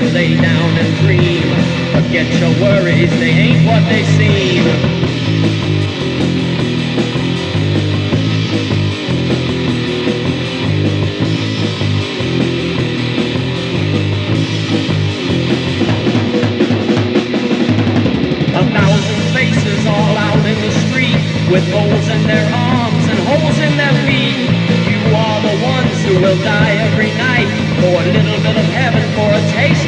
lay down and dream. Forget your worries, they ain't what they seem. With holes in their arms and holes in their feet. You are the ones who will die every night for a little bit of heaven, for a taste